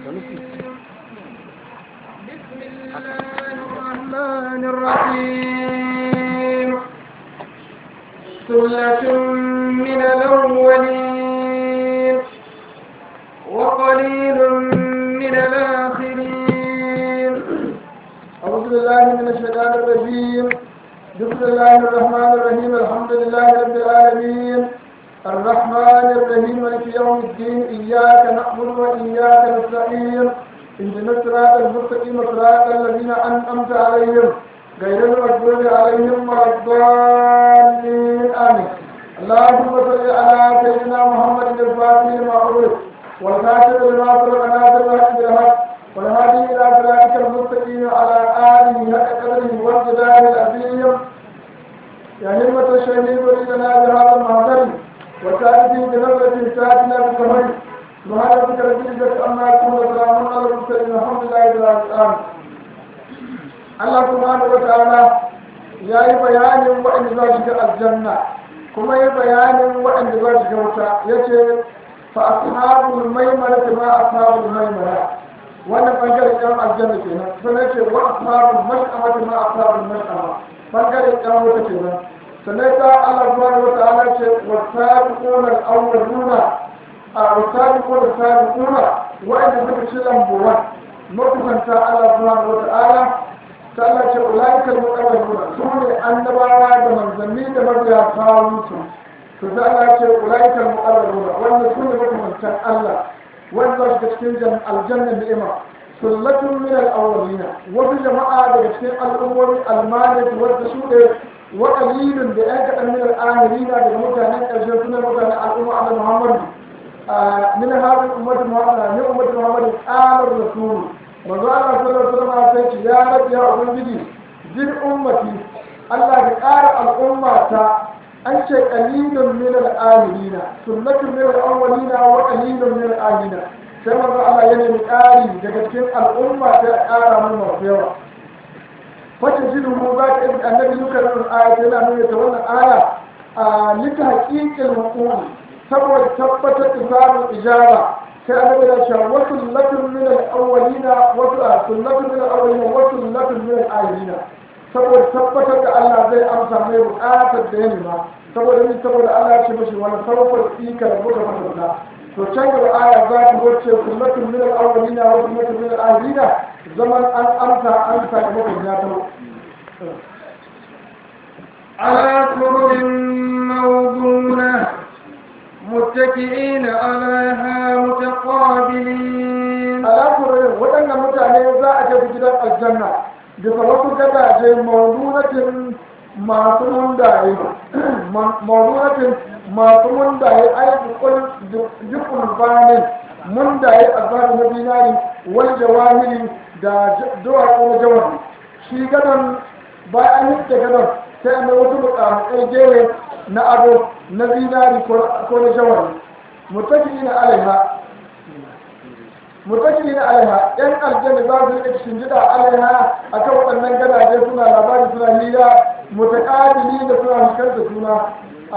بسم الله الرحمن الرحيم ثلة من الأولين وقليل من الآخرين. أعوذ بالله من الشيطان الرجيم. بسم الله الرحمن الرحيم. الحمد لله رب العالمين الرحمن الرحيم مالك يوم الدين. إياك نعبد وإياك نستعين. اهدنا الصراط المستقيم صراط الذين أنعمت عليهم غير المغضوب عليهم ولا الضالين. آمين. اللهم صل على سيدنا محمد الفاتح لما أغلق والكاتب لما سبق ناصر الحق بالحق والهادي إلى صراطك المستقيم على آله حق قدره والجلال العظيم. يا همة الشهيد ولدنا بهذا المحضر وسائدي بنظرة ساتنا بالكمل سبحان ربك رب العزة عما يصفون وسلام على المرسلين والحمد لله رب العالمين. الله سبحانه وتعالى يا بيان وإن ذلك الجنة كما بيان وإن ذلك الوتا يجي فأصحاب الميمنة ما أصحاب الميمنة wannan bangaren ɗan aljanna kenan sannan ce wa ashabul mash'amati ma ashabul mash'ama bangaren ɗan wuta kenan sannan ta Allah subhanahu wa ta'ala ce wa sabiquna al-awwaluna wa sabiquna sabiquna wa'anda suka ci lambuwan makusanta Allah subhanahu wa ta'ala ta Allah ce ulaikal muqarrabuna sune annabawa da manzanni da mabiya kawunsu to ta Allah ce ulaikal muqarrabuna wannan sune makusantan Allah wanda su cikin aljanna ni'ima sullatun min al-awwalina wasu jama'a daga cikin al'ummomi almanati wadda su ne wa qalilun da yan kadan min al-akhirina daga mutanen karshe suna mutanen al'umma annabi Muhammad min hadhihi ummati Muhammad ne ummati Muhammad qala rasul manzo Allah sallallahu alaihi wasallam sai ya rabbi ya ubangiji jin ummati Allah ya ƙara al'umma ta an ce qalilun min al-akhirina sunnatun min al-awwalina wa qalilun min al-akhirina sai manzo Allah ya nemi ƙari daga cikin al'umma ta ƙara mun masu yawa wacce jidu mu za ka yi annabi yukarin aya yana nuna ta wannan aya a lita haƙiƙin hukumi saboda tabbatar da samun ijaba sai annabi ya ce wasu latun min al-awwalina wasu sunnatun min al-awwalina wasu latun min al-akhirina saboda tabbatar da Allah zai amsa mai buƙatar da ya nema saboda Allah ya ce mashi wani sarfar ikar buga masarta to can gaba aya za ta wuce sunnatun min al-awwalina wa sunnatun min al-akhirina zaman an amsa an sakamakon ya tawo على سرر موضونة متكئين عليها متقابلين. على سرر waɗannan mutane za a tafi gidan aljanna bisa wasu gadaje maudunatin masu mundaye masu mundaye aikukun jikun banin mundaye a zaɓi na dinari wani jawahiri da duwatsu na jawari shi gadon bayan yi da gadon sai an wasu mukamukai gere na ado na zinari ko na jawari mutaki na alaiha yan aljanna za su rika shingida alaiha akan waɗannan gadaje suna labari suna hira mutakabili da suna fuskantar suna a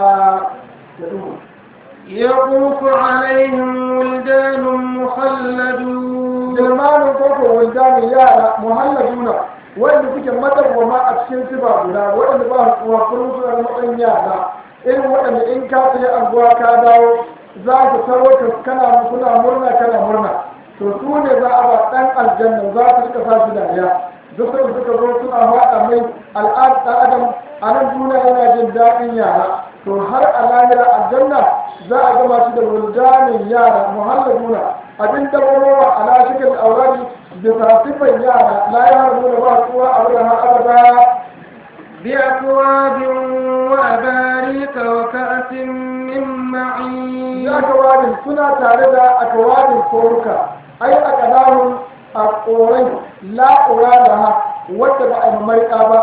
يطوف عليهم ولدان مخلدون. جلمان كوكو ولدان يارا مخلدون wanda suke madawwama a cikin sifa guda waɗanda ba wa kurun suna da matsayin yara irin waɗanda in ka tsaye anguwa ka dawo za ku taro ka kuna murna to su ne za a ba ɗan aljanna za su rika sa shi dariya duk da suka zo suna haɗa mai al'ad ɗan adam a nan duniya yana jin daɗin yara to har a lahira aljanna za a gama shi da wuldanin yara muhalladuna abin dabarowa a lashikin aurari bisa sifan yara la ya harbu da ba kuwa a wurin har abada بأكواب وأباريك وكأس من معين. بأكواب سنة تاردا أكواب كوركا أي أكدام القورين لا أرى لها وتبع المرئة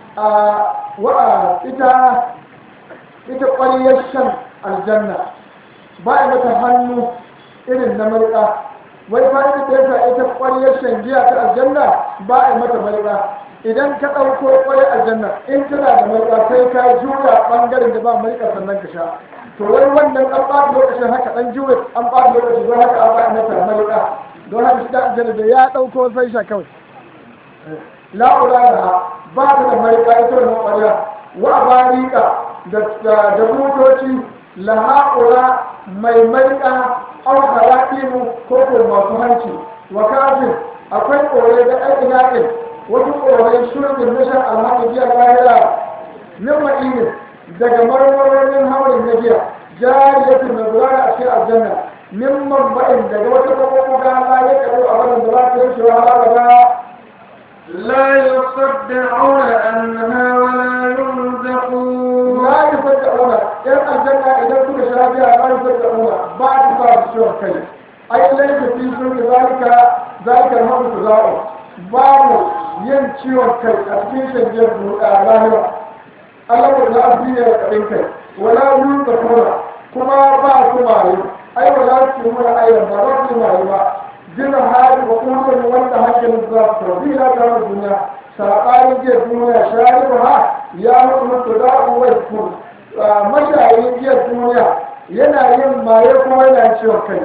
ita ƙwariyar shan aljanna ba a mata hannu irin na marika wai fa'ida da yasa ita ƙwariyar shan giya ta aljanna ba a mata marika idan ka ɗauko ƙwariyar aljanna in tana da marika sai ka juya ɓangaren da ba marika sannan ka sha to wai wannan an ɓata lokacin haka ɗan juya an ɓata lokacin don haka an ba a mata marika don haka shiga aljanna da ya ɗauko sai sha kawai la'ura da ba ta da marika ita wannan ƙwarya wa barika da butoci laha'ura mai marika au hara'imu ko ko masu hanci wa kafin akwai ƙore da ainihin wasu ƙorai shirin na shan alhaji jiya lahira min ma'inin daga marmarorin haurin na jiya jariyatin da gudana a cikin aljanna min mamba'in daga wata kwakwakwaka la ya kaɗo a wannan da za ta yi shiwa halaka لا يصدعون عنها ولا ينزفون لا يصدعون yan aljanna idan suka sha biya la yusaddauna ba ta ba su ciwon kai ai laifi fi sun zalika mabu za'u babu yin ciwon kai a cikin shanjiyar lahira Allah ko na addini da kadin kai wala yun da kuma ba su mare ai wala su mura ayyan ba su mare ba jina hali wa kullum wanda hakkin za su tafi da ta duniya sabanin jiya duniya shari'u ha ya mutu da'u wa kun mashayin jiya duniya yana yin maye kuma yana ciwon kai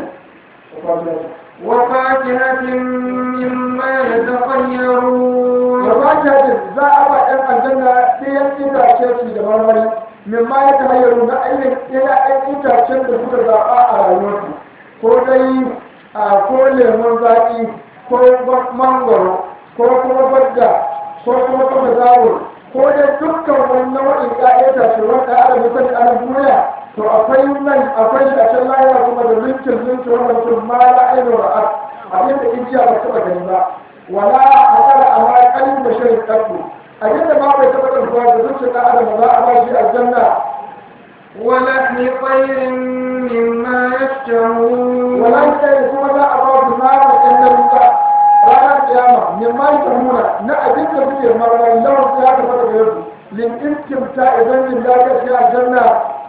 وفاكهة مما يتخيرون وفاكهة za a ba ɗan aljanna ɗayan itace su da marmari mimma ya tahayyaru na ainihin ɗayan itacen da suka zaɓa a rayuwarsu ko dai ko lemon zaƙi ko mangoro ko kuma badda ko kuma kafa zawo ko dai dukkan wani nau'in ƴaƴan itace wanda ana misali a duniya to akwai nan akwai shi a can lahira kuma da linkin wanda mutum ma la ainihin ra'ad abin da ijiya ba taɓa gani ba wala a kada a ma kalin da shirin ƙarfi abin da ma bai taɓa ɗarfuwa da zuciya ɗan adam za a ba shi aljanna ولحم طير مما يشتهون wala kai kuma za a ba su nama ɗan da ruka ranar kiyama mimma yashahuna na abin da suke marmari lawan ya taɓa da yau lin istimta idan jin lafiya shi aljanna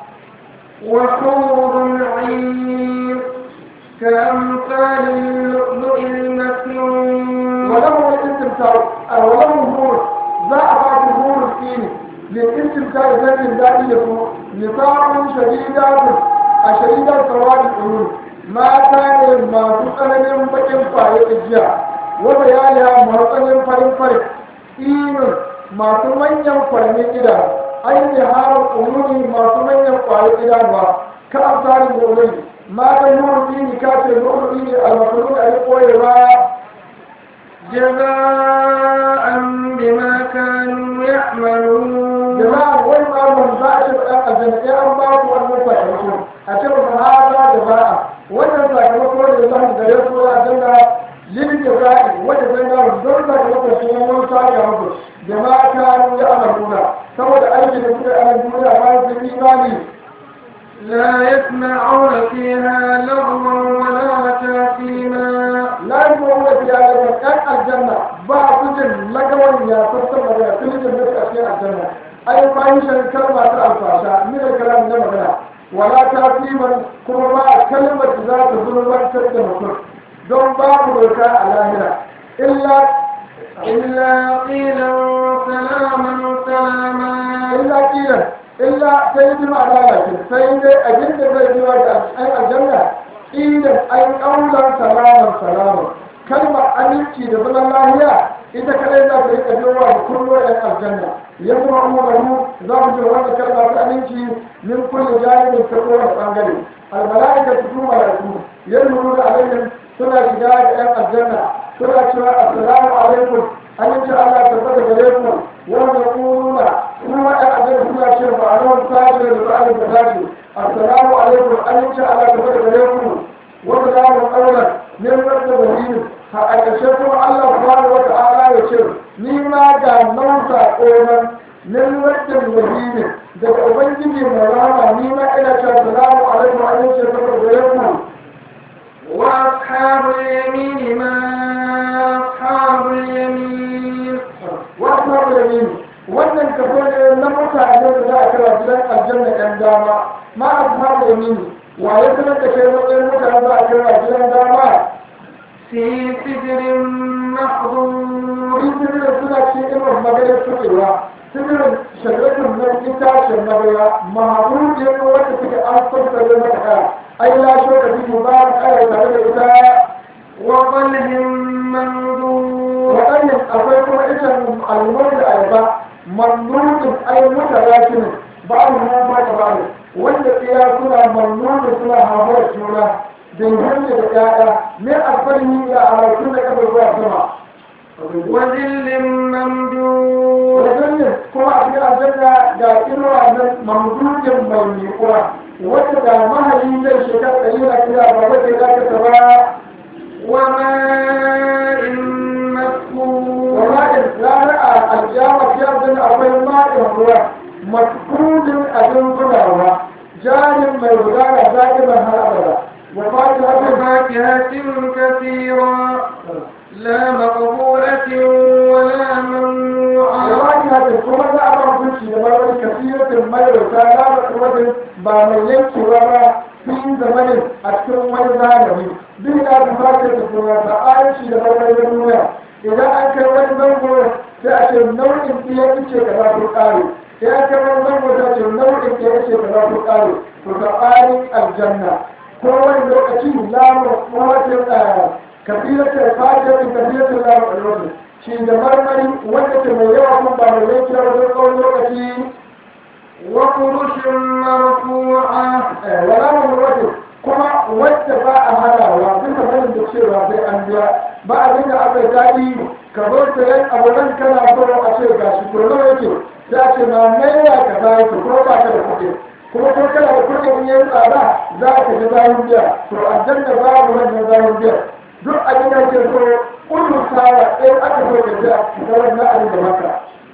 وحور عين كأمثال اللؤلؤ المكنون وله الاستمتاع وله النور ذا أبعد النور الديني للاستمتاع ذات ذاتية نطاق شديدات سواد العيون ما كان ما تقنن بكم فايق الجاء وبيانها مرقن فرق إيم ما تمنى فرق إذا أي نهار العيون ما تمنى فرق إذا كأمثال اللؤلؤ ما تنور فيه كاتب اللؤلؤ المكنون أي قويرا جزاء بما كانوا يعملون جزاء وما من باشر الجنة أربعة والمفاهمون أتبع هذا جزاء وجزاء كما قول الله جل وعلا للجزاء وجزاء الدرجة كما تسمون صالحا بما كانوا يعملون سوى أجل كل أمرنا ما في إيماني لا يسمعون فيها لغوا ولا تأثيما لا يسمعون فيها لغوا كان الجنة بعض لغوا يا تصور يا كل جنة أشياء الجنة أي فاحشة كلمة الفاشا من الكلام نمغنا ولا تأثيما كما كلمة ذات ظلم تدمر دون باب الوكاء الآخرة إلا قيلا سلاما سلاما إلا سيد معلامة سيد أجل زي جواد الجنة إذا أي أولا سلاما كلمة أنيكي لبن الله إذا كان يجب أن يجواد كل الجنة يسمعونه ذات جواد كلمة أنيكي من كل جانب تقول الأنجلي الملائكة تقوم عليكم يدخلون عليهم سنة شجاعة الجنة سنة السلام عليكم أن شاء الله تفتح عليكم وهم يقولون هو أعجل سنة شرف عنهم ساجر لبعض البساجر السلام عليكم أن شاء الله تفتح عليكم وبدأوا أولا من رد بهيم فأكشفوا الله سبحانه وتعالى يشير مما كان نوسى قولا من رد بهيم daga ubangiji mai rama ni ma ina cewa salamu alaikum an yi shekaru da yanku wa ashabul yamin ma ashabul yamin wa ashabul yamin wannan kafo ne na mutane da za a kira gidan aljanna yan dama ma ashabul yamin wa ya sanar da kai matsayin mutane za a kira gidan dama fi sidrin mahdud sidrin suna cikin irin maganar tukewa sidrin shagaratun nan itacen magana mahaɗu ne wanda suke an sassare mata kaya ai la shoka fi ba kaya tare da ita وطلح منضود waɗannan akwai kuma ita almar da ayaba mamnudin ay mutarakin ba'al ma ba ta ba'al wanda iya suna mamnudin suna hawa juna dangane da ƴaƴa ne alfalmi da alaƙun da kafa zuwa sama وذل ممدود wadannan kuma a cikin aljanna ga inuwa nan mamdudin mai miƙuwa wanda da mahali zai shekara ɗari na kira ba wata ya ta ba وماء مسكوب ومa'in ranar alƙiyama ya zana akwai ma'in ruwa matkudin abin gudawa jarin mai gudana da'iman har abada wa fatiha وفاكهة كثيرة لا مقبولة ولا ممنوعة وفاكهة kuma za a ba hukunci da marmari kasiratin mai rauta lamar wajen ba mai yankewa ba fi zamanin a cikin wani zamani duk da ta fata da kuma ta ayyuci da marmari na duniya idan an kai wani zango sai a ce nau'in ɗaya ice ka za ku ƙare idan an kai wani zango sai a ce nau'in ɗaya ice ka za ku ƙare to ta ƙarin aljanna ko wani lokaci lamar wajen kasiratin fatihatin kasiratin lamar alwajen shi da marmari wanda ke mai yawa kuma ba mai yankewa wajen tsawon lokaci وفرش مرفوعة wala mamurwatu kuma wacce ba a hanawa duka sanin da cewa sai an biya ba abin da aka daɗi ka zo sayan abu nan kana so a ce ga shi ko nawa yake sai a ce ma naira ka za yake ko ba ka da kuɗi kuma ko kana da kuɗi in yi tsada za ka ji zahin biya to aljanna babu wannan zahin biya duk abin da ke so kullu sawa ɗaya aka so ka ji ga wannan abin da maka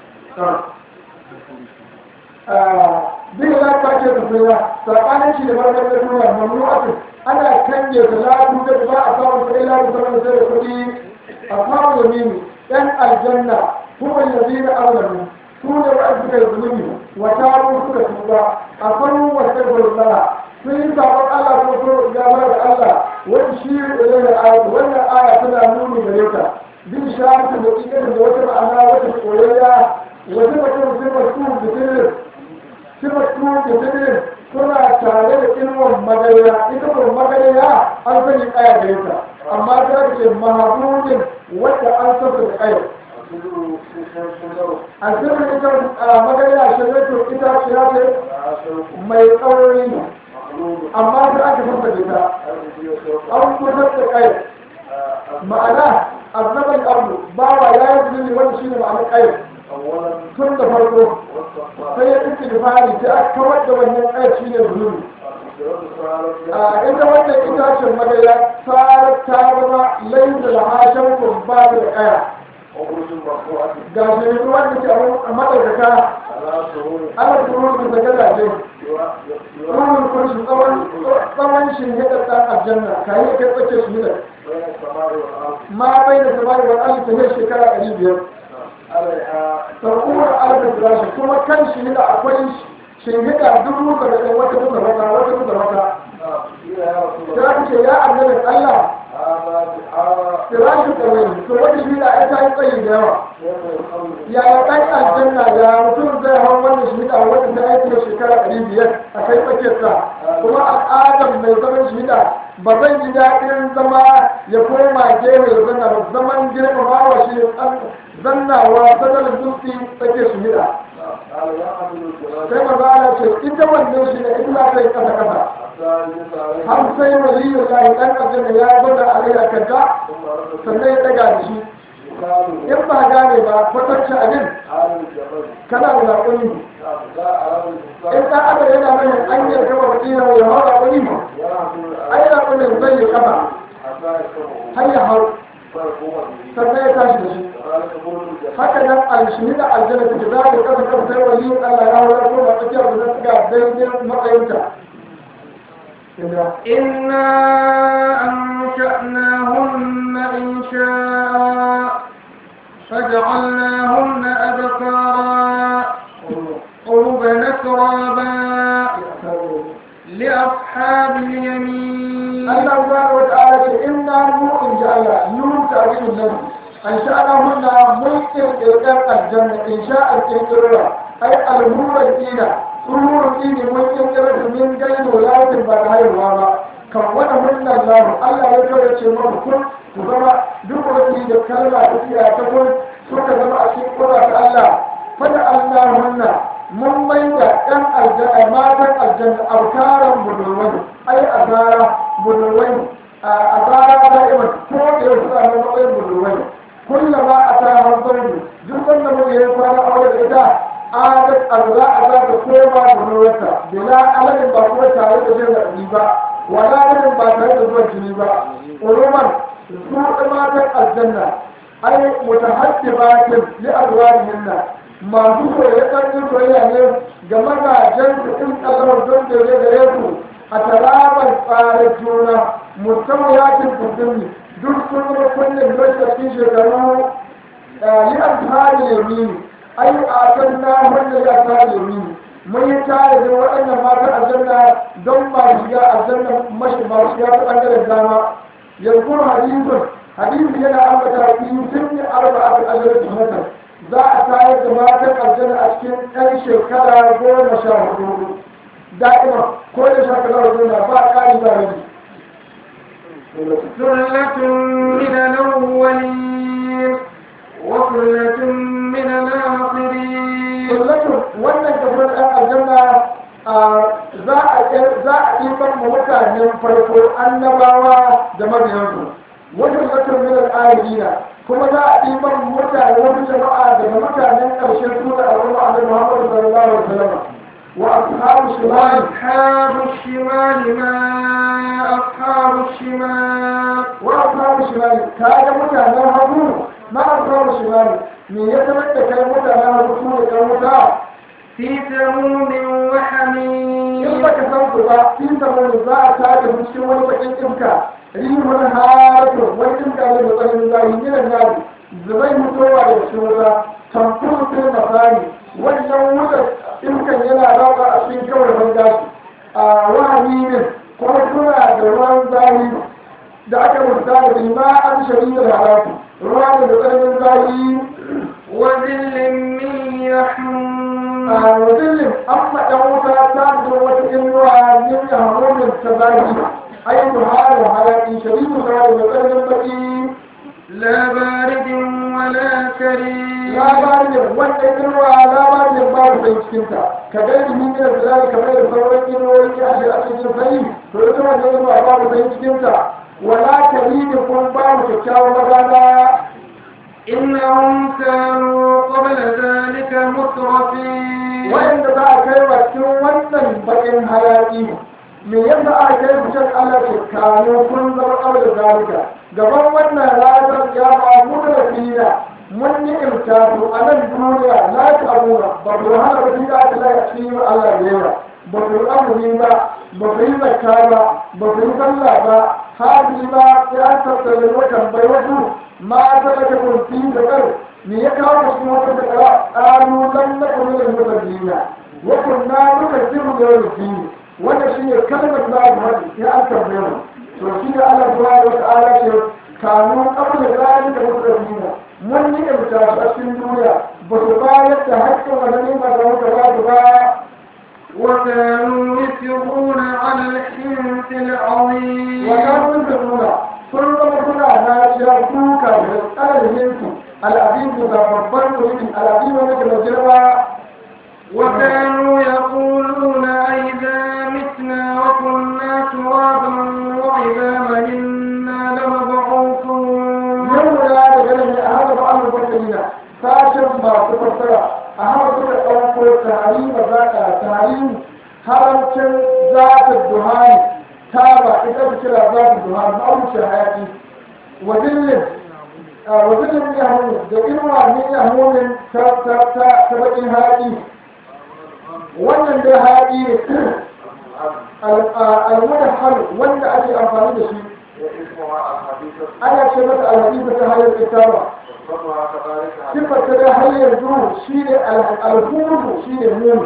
bin za ta ce da suna saɓanin shi da marmar da duniya mamnu'atun ana kange da lafi da ba a samun sai lafi saman sai da kuɗi a samun yamini ɗan aljanna kuma yanzu na aulamu su ne wa suka yi zunubi wa taru suka tuba a kwanu wasu gurtsara sun yi sabon Allah ko so gamar da Allah wani shi ilai da ayatu wannan aya tana nuni gare ta bin shahatu da ƙiƙarin da wata ma'ana wata koyayya wata mutum sai masu da sirrin sifar tuwon da zirin suna tare da inuwar magariya ita kuma magariya an sani kaya da yata amma ta ce mahabudin wadda an sassa da kaya a zirin ita magariya shirya ita ciya ce mai tsauri amma ta aka sassa da ita an kusar da kaya ma'ana azabar abu bawa ya yi zunubi wanda shi ne ma'anar kaya tun da farko sai ya ɗin tilifari sai aka kawar da wannan ƙayar shi ne zunubi a inda wannan itacen magana tsarar ta zama layin da lahashen kurba da ƙaya ga shi wanda ke a maɗaukaka ana tsoron da gadaje ruhun kunshi tsawon shi ne da ɗan aljanna kayi ya kai tsake shi ne ma bai da samari wa alif ta ne shekara 500 sarkuwar alifin firashi kuma kan shi da akwai shingida dubu da ɗan wata duka wata za ku ce ya annabin Allah firashin ɗaurin to wata shi da ita yi tsayi da yawa ya ɗan aljanna ya mutum zai hau wannan shi da wata ta aiki da shekara 500 a kai tsakiyarsa kuma al'adar mai zaman shi da ba zai ji daɗin zama ya koma gefe da zanna ba zaman girmamawa shi ne zannawa sanar dutse take su hida sai maza ala ce ita wannan shi ne ita ta yi kasa kasa har sai waliyu lahi ɗan aljanna ya gwada a rai a kanta sannan ya ɗaga da shi in ba gane ba kwatacce abin kana da laƙuni in ɗan adam yana mai hanyar gaba da ƙira ya hau laƙuni ai laƙunin zai yi kafa har ya hau sannan ya tashi da shi haka nan alshini da aljanna take za ta kasa kasa sai wali Allah ya hawa ko ba tsakiyar da zai ga daidai matsayinta إنا أنشأناهن إنشاء فجعلناهن أبكارا عربا أترابا لأصحاب اليمين الله سبحانه وتعالى إنا إن شاء الله نور تعظيم النبي أنشأناهن ملك إلقاء الجنة إنشاء الكرة أي الهور الإينة سرور الإينة ملك الكرة من جيد ولاية بعد هاي الوضع كونهن الله يقول يتشمر كل su zama duk wani da kalma ta siya ta kun suka zama a cikin ƙura ta Allah fada Allahunna mun mai da ɗan aljanna matan aljanna alkaran budurwai ai azara budurwai azara da'iman ko da yau suna nan matsayin budurwai kullama a ta hanzardu duk wanda mun yi kwana aure da ita adat azra ta koma budurwarta bila alalin ba kuma tare da jin raɗi ba wala alalin ba tare da zuwan jini ba uruman su matan aljanna ai mutahaddibatin li azwajihinna masu soyayyen soyayya ne ga mazajen su in kalmar don da ya gare su a tarabar tsarin juna musamman yakin kudin duk sun zama kullum lokacin shekaru yi alfahari yamini ai a kan na wanda ya alfahari yamini mun yi tare da waɗannan matan aljanna don masu shiga aljanna masu shiga ta ɓangaren dama yanzu hadisi yana ambata biyu sun yi arba'atul ajr tuhatan za a tayar da matan aljanna a cikin ɗan shekara 14 da'ima ko da shekara 10 ba ƙari ba rabi ثلة من الأولين وثلة من الآخرين ثلة wannan gaban ɗan aljanna za a ɗiban mutanen farko annabawa da mabiyansu wajen zakar milar ayyana kuma za a ɗiban mutane wata jama'a daga mutanen ƙarshen suna a wani annabi Muhammad sallallahu alaihi wasallam wa ashabu shimali ma ashabu shimali wa ashabu shimali kaga mutanen hagu ma ashabu shimali me ya sanar da kai mutanen hagu su ne kan wuta في سموم وحميم in baka san ku ba fi samun za a tada cikin wani bakin iska rihun haratu wani iska ne da tsarin zahi minan nari zubai mutuwa da cikin wuta tamfuru fil masani wannan wutar iskan yana rauka a cikin kawai bangashi a wahani ne kuma suna da ruwan zahi da aka rubuta da lima an shari'ar haratu ruwa ne da tsarin zahi وذل من يحموم وذل أما دوتا تابدو وتإنوا من يهرون التباهي أي محال وحلاقي شديد غير مثل بكي لا بارد ولا كريم لا بارد وتإنوا لا بارد بارد بيشكنتا كذلك من الزلال كما يصورك إنه يأشي أشي فيه فإنوا إنوا بارد بيشكنتا ولا كريم يكون بارد كتاو مغانا إنهم كانوا قبل ذلك مترفين وإن ذا كيف تكون بين حياتي من يبدأ كيف شك الله كانوا كن قبل ذلك gaban wannan ranar ya ba mu da fina mun yi imtatu a nan duniya la ta abuna ba ku hana ba da Allah ya ci Allah ya yi ba ku amuri ba ba ku yi zakka ba ba ku yi sallah ba hadi ba ya tattala watan bai wasu ma ta daga kunfi da kar me ya kawo su wata da kara qalu lam nakun min al-mutaqina wa kunna nukazzibu bi yawmi wannan shine kalmar da aka faɗi ya an tabbata to shi da Allah subhanahu wa ta'ala ce kanu qabla zalika mutaqina mun yi imtatu a cikin duniya ba su bayar da haƙƙin wannan ba da wata ba وكانوا يصرون على الحنث العظيم وكانوا يصرون sun zama suna naciya kuka da tsararrinsu al'adun da babban mutum al'adun wani da girma وكانوا يقولون أئذا متنا وكنا ترابا وعظاما إنا لمبعوثون يوم لا يجري هذا بعض البشرين ساشر ما تفسر أهم أوقات تعليم تعليم haramcin zafin duhani taba ita ta kira zafin duhani ma'aruncin hayaki wazillin ya hannu da inuwa ne ya hannun ta bakin hayaki wannan dai hayaki ne almunan halu wanda ake amfani da shi ana ce mata alhadifa ta hayar kitaba sifar ta da har yanzu shi ne alhuru shi ne muni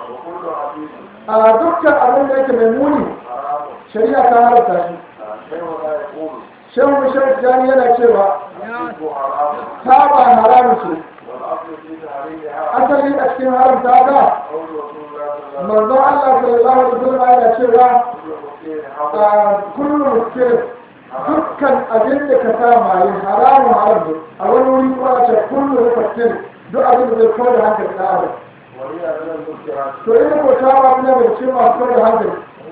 a dukkan abin da yake mai muni shari'a ta halarta shi shehu bishir jani yana cewa taba haramun ce asali a cikin haramta ta manzon Allah sallallahu alaihi wasallam yana cewa kullu muskil dukkan abin da ka sa yi haramun haram ne a wani wuri kuma a ce kullu rufatin duk abin da zai kawo da hankali na adam to ina ko ta ba kuma da ce masu kawo da hankali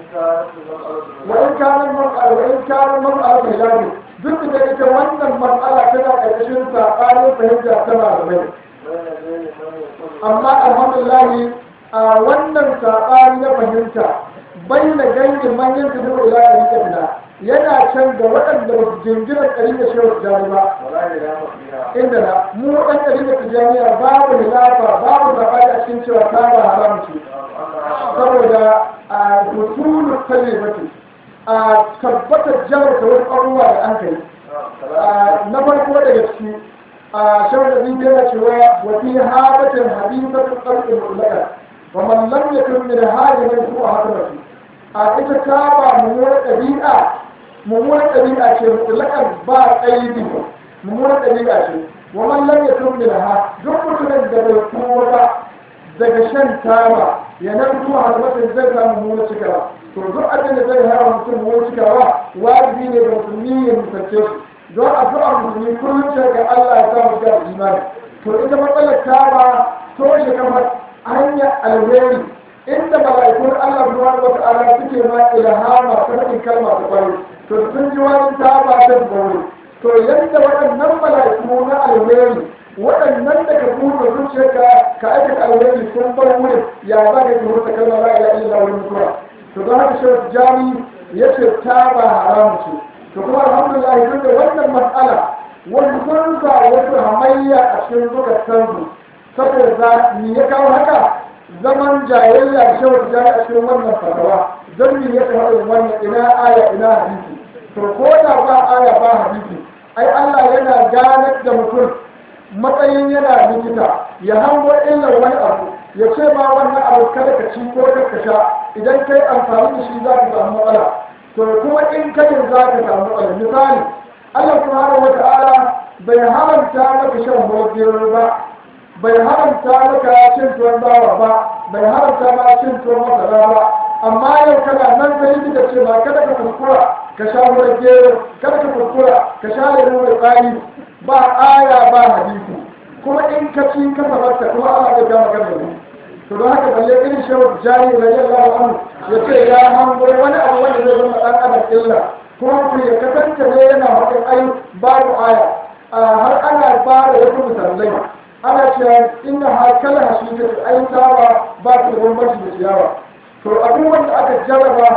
wa in kana mas'ala ta hilafi duk da ita wannan mas'ala tana ƙarƙashin saɓanin fahimta tana da mai amma alhamdulillah a wannan saɓani na fahimta bai na ganyen manyan su zuwa ila ɗari ƙabila yana can ga waɗanda ba su jingina ɗari da shehu tijjani ba inda na mu ɗan ɗari da tijjaniya babu hilafa babu zaɓari a cikin cewa ta ba haram ce saboda a husulu kalimati a tabbatar jama'a wasu abubuwa da an kai na farko daga ciki a shawar da zai yana cewa wati habatin hadisatu qalbin mulaka wa man lam yakun min hadimin su hadamati a ita ta ba mummunar ɗabi'a ce mutlakan ba ƙaidi mummunar ɗabi'a ce wa man lam yakun min duk mutumin da bai tuwo ba daga shan taba yanan zuwa hadamatin zai samu mummunar cikawa to duk abin da zai hawa mutum mummunar cikawa wajibi ne ga musulmi ya misalce shi don addu'ar musulmi kullum ce ga Allah ya samu ga imani to ita matsalar taba toshe kamar hanyar alheri inda mala'ikun Allah subhanahu wa ta'ala suke ma ilhama ta faɗin kalma ta kwari to sun ji wani taba ta bauri to yadda waɗannan mala'iku na alheri waɗannan da ka buɗe zuciyarka ka aikata alheri sun bar wurin ya za ka yi wata kalma la ilaha illa wani mutuwa to don haka shi jami ya ce taba haramu ce to kuma alhamdulillah duk da wannan matsala wani sun sa wasu hamayya a cikin zukatansu saboda ni ya kawo haka zaman jayayya da shawar jari a cikin wannan fatawa don ni ya kawo wannan ina aya ina hadisi to ko da ba aya ba hadisi ai Allah yana ganar da mutum matsayin yana likita ya hango illar wani abu ya ce ma wannan abu kada ka ci ko ka sha idan kai amfani da shi za ka samu matsala to kuma in kayin za ka samu matsala misali Allah subhanahu wa ta'ala bai haramta maka shan mawajiyar ba bai haramta maka cin tuwon bawa ba bai haramta ma cin tuwon masara ba amma yau kana nan ka yi da ce ma kada ka kuskura ka sha mawajiyar kada ka kuskura ka sha lemu mai tsari ba aya ba hadisi kuma in ka ci ka sabarta kuma Allah zai gama kan da to don haka balle irin shehu jari radiyallahu anhu ya ce ya hango wani abu wanda zai zama dan adam illa kuma ku ya kasance ne yana hakan ai babu aya har ana ba da wasu misalai ana cewa inna hakala hashita ai tawa ba ta da bambanci da ciyawa to abubuwan da aka jarraba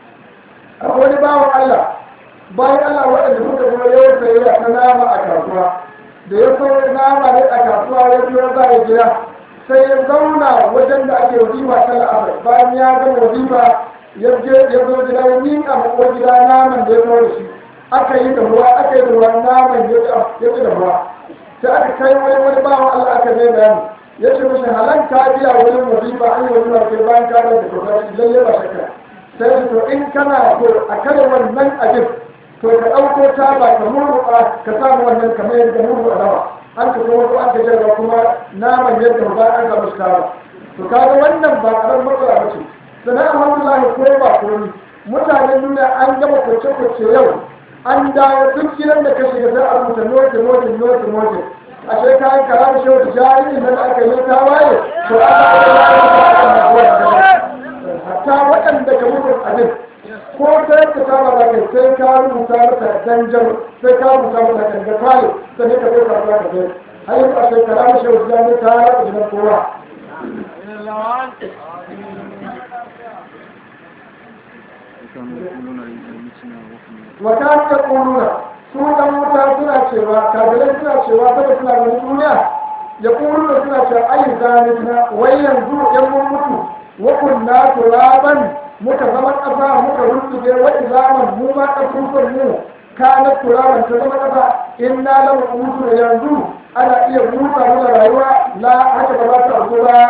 akwai wani bawan Allah bayan Allah waɗanda suka zo yau sayayya ta nama a kasuwa da ya sayo nama ne a kasuwa ya biyo za ya gida sai ya zauna wajen da ake wazifa ta la'asar bayan ya gama wazifa ya zo gida ya miƙa ma gida naman da ya kawo da shi aka yi da ruwa naman ya ci da ruwa sai aka kai wani bawan Allah aka zai bayani ya ce mashi halan ka biya wajen wazifa an yi wazifa sai bayan ka da kyauta lalle ba shakka sai to in kana so a kada wannan abin to ka ɗauko ta ba ka murmuka ka samu wannan kamar yadda murmu a nawa an ka kuma an ka jarra kuma naman yadda ba an samu shikara to kaga wannan ba karar matsala ba ce sannan alhamdulillah ko ba komi mutanen duniya an gama kwace-kwace yau an dawo duk gidan da ka shiga sai a rubuta notin a shekaran kara da shi wata jari da aka yi ta waye to hatta waɗanda ka mutu abin ko sai ka saba da kai sai ka rubuta mata danjar sai ka rubuta mata dangar kwale sai ka kai kasuwa ka kai har yanzu a shekara da shi wata jari ta rasa jinan kowa وكان يقولون سوء موتا سنة شوى كابلين سنة شوى سنة سنة من الدنيا يقولون سنة شوى أي ذانتنا وينظر يموتوا وكنا ترابا مكزمت أفا مكرسل وإزاما موما أفوفا مو كانت ترابا كزمت أفا إنا لم نموت ينظر أنا إيه موتا من الرأيوة لا حتى بلات أرضوها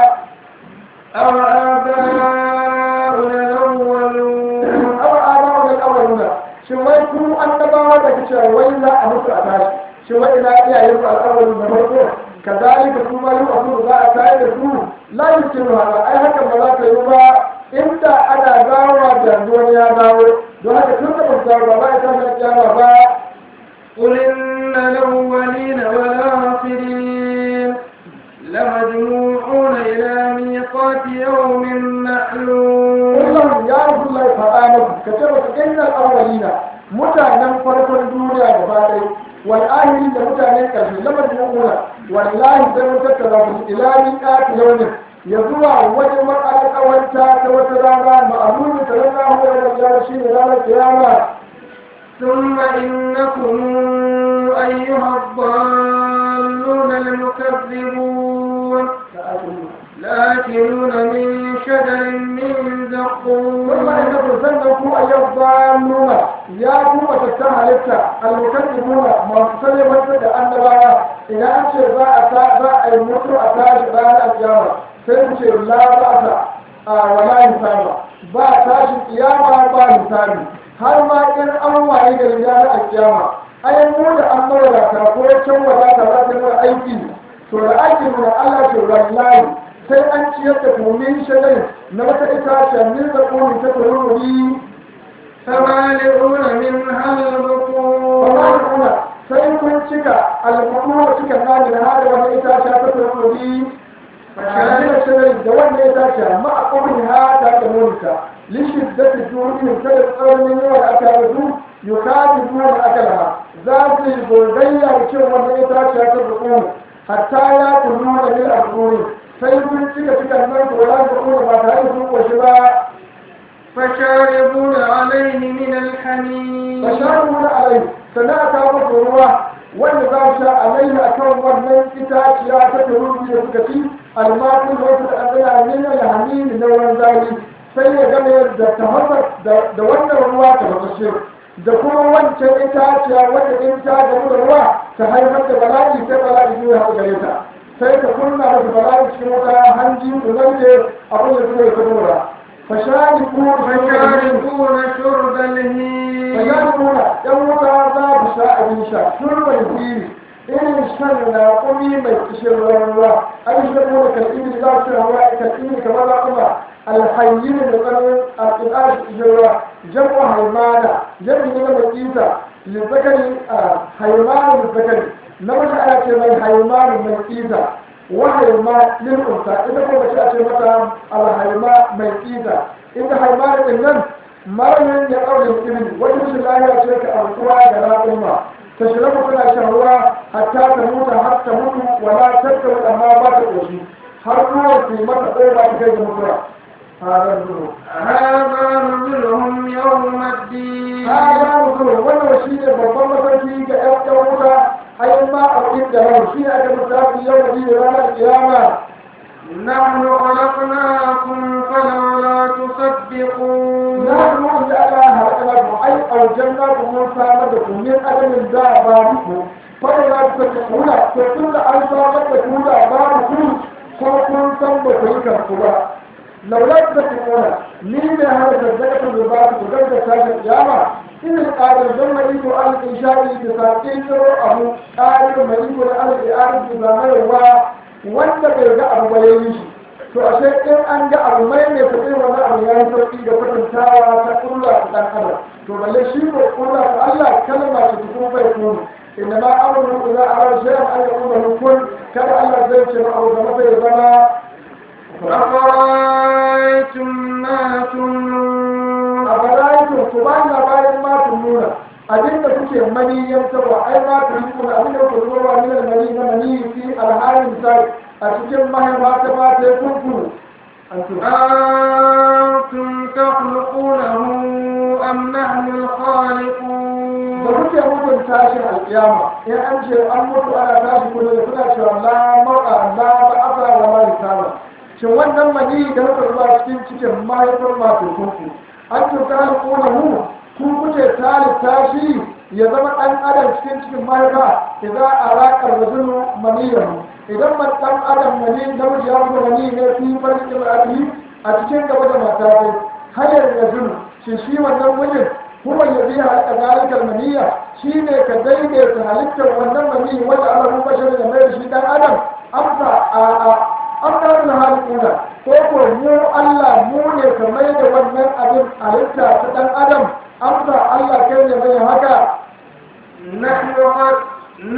shin wai ku annabawa da kace wai za a mutu a tashi shin wai ina iyayen ku al'amarin da farko kazalika kuma yi wasu za a tayar da su la yusiru hada ai hakan ba za ta yi ba inda ana dawowa da wani ya dawo don haka tun da ba ba za a tashi kiyama ba قل إن الأولين والآخرين لمجموعون إلى ميقات يوم معلوم. kullum ya rasu lai faɗa muku ka ce masa innal awwalina mutanen farkon duniya gaba ɗaya wal ahirin da mutanen ƙarshe lamar mu'mina wallahi sai mun tattara su ila miqati yawmin ya zuwa wajen makalakawanta ta wata rana ma'alumin ta rana huwa da shi ne ranar kiyama. ثم إنكم أيها الضالون المكذبون لآكلون من شجر من زقوم. ثم إنكم سنكم أيها الضالون يا كومة التهلكة المكذبون ما سلمت النبوة إذا أنشئ ذا المطر أتاج رانا القيامة سيكشف لا بأس ولا حساب با تاج القيامة با حساب har ma in an waye gari ranar alkiyama ayan mu da an mawara ta ko can wadata za ta mara aiki to da ake nuna Allah ce wallahi sai an ciyar da kumin shagai na wata itaciya min da kumin ta tururi فمالئون منها البطون sai kun cika albuquna cika nani da hada wata itaciya ta tururi fashalina shagai da wannan itaciya ma a kumin ha ta da mulka لشدة جهودهم كالقول من يوم أكلوا يكادون أكلها ذات البردية وكيف ونئتا شاكرون حتى يأكلون بالأرضون فيكون تلك الموت ولا يكون بطائفهم وشباء فشاربون عليه من الحميم. فشاربون عليه سنأتى بطروة وإذا شاء عليه أكون ومن كتاب شاكرون بيسكتي الماء الوقت أبنى من الحميم نورا ذلك sai ya gane da tahammar da wannan ruwa ta fashe da kuma wancan itaciya wanda in ta gamu da ruwa ta haifar da bala'i sai bala'i zuwa haɗu gare ta sai ta kunna masa bala'i cikin wata hanji da zarge abin da suka yi ta dora فشاربون شرب الهيم. فشاربون يوم ذا بشاء بنشاء شرب الهيم إن شرنا قمي ما يكشر الله أيشربون كالإبل لا شروا كالإبل كما لا قمع الحيين لقلب الإناش جوا جمع هيمانا جمع من مكيسة للذكر هيمان للذكر نمشي على كلمة هيمان من مكيسة وهيمان للأنثى إذا كنت أشياء مثلا الهيمان مكيسة إذا هيمان إنن مرن يقول الإبل وجه الله يشرك القوى جلال الله تشرب كل شهوة حتى تموت ولا تذكر الأمامات الوشي هرقوا في متى كيف مطرح هذا نزلهم يوم الدين. هذا نزلهم وانا وشيء بطلنا فيه كأفكار أي ما أريد له شيء أكبر في يوم الدين رانا القيامة. نحن خلقناكم فلولا تصدقون. نحن جعلنا هلكناكم أي أوجدناكم من صامدكم من أجل باركم فلولا تصدقون فكل أنصابتكم باركم فكل سنبكم كالقرى لولا تصدقون من هذا الزكاة بالبارك وقد تاج القيامة إن القادر ثم يجب أن الإنشاء بساقين أبو قادر ما يجب أن الإعادة بزامر wanda bai ga abu ba ya yi shi to a sai in an ga abu mai ne ta irin wani abu ya yi sauki da kwatantawa ta kulla ta dan adam to balle shi ko kulla ta Allah kalma ce cikin bai kun inna ma amru idza arada shay'an an yaqula lahu kun kada Allah zai ce ma abu da bai zama أفرأيتم ما تمنون. أفرأيتم سبحان الله ما تمنون abin da kuke maniyyantarwa ai ma ku yi kuma abin da kuke zuwa min al-mani fi al-halin sai a cikin mahaifa ta ba ta kunku أنتم تخلقونه أم نحن الخالقون. da kuke mutum tashin alƙiyama in an ce an mutu ana tashi kullum da kuna cewa la ma'a la ba'asa wa la hisaba shin wannan mani da kuka zuwa cikin mahaifar masu kunku an tuka alƙunahu ku kuke talita shi ya zama ɗan adam cikin mahaifa idan a raƙar rajulu maniyahu idan man ɗan adam mani namiji ya zuba mani ne fi farin imrati a cikin gaba da mata sai hayar rajulu shi wannan wajen kuma ya biya haka zalikar maniya shi ne ka daidaita halittar wannan mani wanda Allah mun bashar da mai shi ɗan adam amsa amsa da halikuna ko mu Allah mu ne ka mai da wannan abin halitta ta ɗan adam amsa Allah kai ne mai haka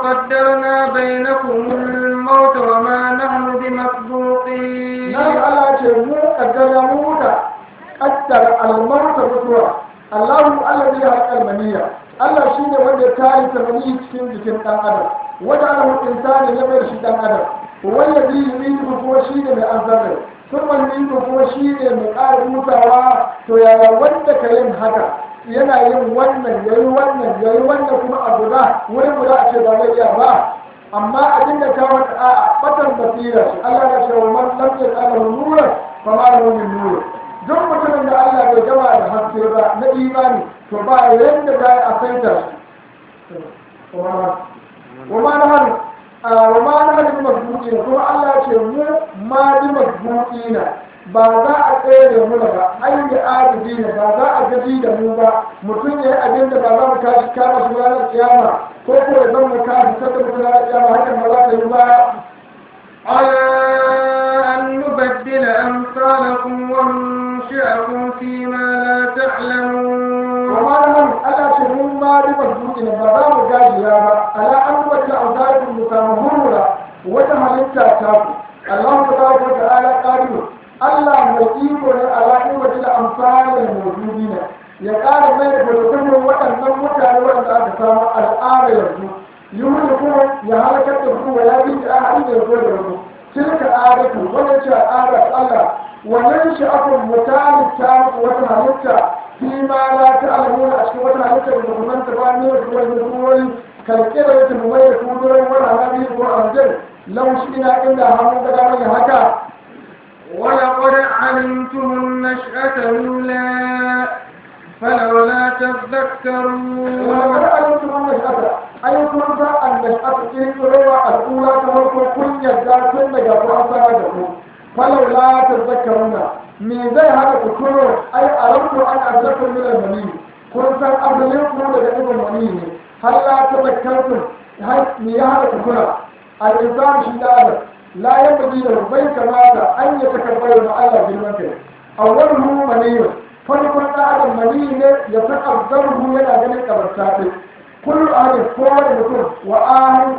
وقدرنا بينكم الموت وما نحن بمسبوقين. نعم الله يقول قدرنا موتا قدر الموت mutuwa. Allahu alladhi halqa al-maniyya Allah shine wanda ya tare ta mani cikin jikin dan adam wanda Allah insani ya bar shi dan adam wanda zai yi ko shine mai azaba kuma ni ko shine mai ƙara mutawa to yaya wanda ka yin haka yana yin wannan yayi wannan kuma a guda wurin guda a ce ba zai iya ba amma abin da ka wata a batan basira shi Allah ya ce wa man lam yaqala nura fa ma lahu min nur duk mutumin da Allah bai gama da haske ba na imani to ba yanda za a saita shi wa ma nahnu masbuqina kuma Allah ya ce mu ma bi masbuqina ba za a tsaye da mu daga ayyuka adidi ba za a gaji da mu ba mutum ya yi abin da ba za mu tashi kama shi ranar kiyama ko ko ya zama mu kashi sanda mutum ranar kiyama hakan ba za ta yi ba على أن نبدل أمثالكم وننشئكم فيما لا تعلمون. وما نحن ألا شهون ما بمسبوقنا بابا مجاجيا على أن نبدل أمثالكم متامهورا وتملكتا تاكو الله تبارك وتعالى قادر Allah mai iko ne a ranar wajen amfani da mawujudi ne ya ƙara mai da kwatakwatan waɗannan mutane waɗanda aka samu al'ada yanzu yi wani kuma ya halakar da kuma ya bi da ahali da yanzu da yanzu tilka adatu wani ce al'ada Allah wannan shi aka mutane ta wata halitta fi ma la ta alamuna a cikin wata halitta da kuma ta ba ne da kuma da kuma kalke da wata mai da kuma duran wani halabi ko aljan laushi ina inda hannun gada mai haka ولقد علمتم النشأة الأولى فلولا تذكرون. ولقد علمتم النشأة أي كنت النشأة الأولى الأولى كما كن يزال كن يقول فلولا تذكرون من ذي هذا كله أي أردت أن أذكر من المني كنت أبلغكم لجانب المني هل لا تذكرتم هل هذا كله الإنسان شداد لا ينبغي له بين كماذا أن يتكبر مع الله بالمكر أوله مني فلكل آدم مني يتقدره يلا جنك كبرساته كل أهل الكون يكون وآهل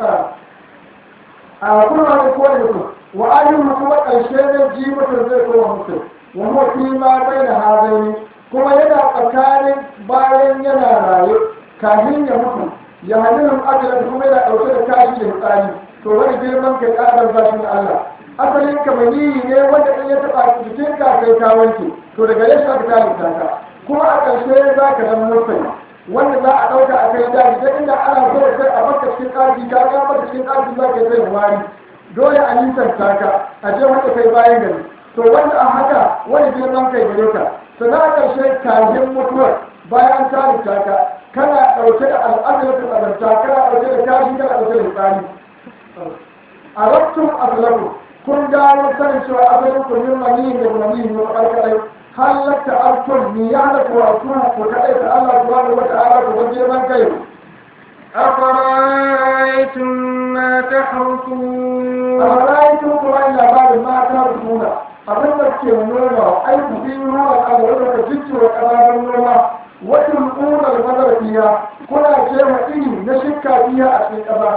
كل أهل الكون يكون وآهل يكون الشيء جيمة الزيت ومسر وهو فيما بين هذين كما يدع أكان باين ينا راي كاهين يمكن يهدلهم أجل كما يدع أوشد كاشي لهتاني to wani girman kai ƙarar zashin Allah asalin kamani ne wanda in ya taɓa jikin ka kai ka wanke to daga yau ka ta ka kuma a ƙarshe za ka zama mutsai wanda za a ɗauka a kai daji dan inda ana so sai a baka cikin ɗaki ka ga baka cikin ɗaki za ka zai wari dole a nisanta ka a je wanda kai bayan gari to wanda a haka wani girman kai gare ka to na ƙarshe kajin mutuwar bayan ta ka kana ɗauke da al'adar ka tsananta kana ɗauke da kashi kana ɗauke da tsari a rattun asalaku kun gano sanin cewa asalin ku yin mani da mani ne ko karkadai halatta arkun ni ya halatta wa arkun ko kadai ta Allah subhanahu wa ta'ala ko wajen man kai أفرأيتم ما تحرثون. أفرأيتم وإن بعد ما تحرثون أبدا كنوما أي تدينون الأمر كجد وكلام النوما وتلقون البدر فيها كنا شيء إني نشكى فيها أشياء أبا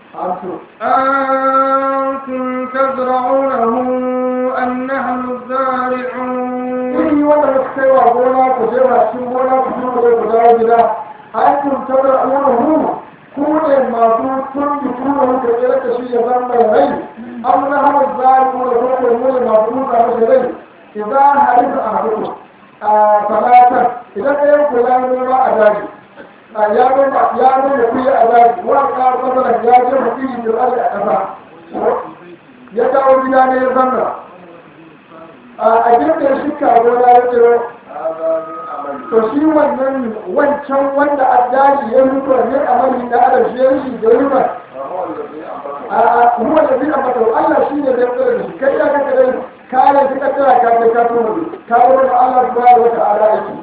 أنتم تزرعونه أم نحن الزارعون. إني وانا نسكيوا بونا كجيرا شمونا كجيرا كجيرا أنتم تزرعونه كون المعبود تنبتونه كجيرا كشي يزام بيرين أم نحن الزارعون كون المعبود كجيرا إذا حريف أحدكم ثلاثة إذا كان كلام ما أجاجي ya nuna kuya a daji wani ƙawar matsalar ya je mafi da Allah a ƙasa ya dawo gida ne ya zanna a girkin shika gona ya tsiro to shi wannan wancan wanda a daji ya mutu ne a mani da adam shi ya shi da rufa a kuma da zai ambata Allah shi ne zai tsira da shi kai ya kaka dai kayan shi kakkara ka kai ka tuma ka wani Allah subhanahu wa ta'ala yake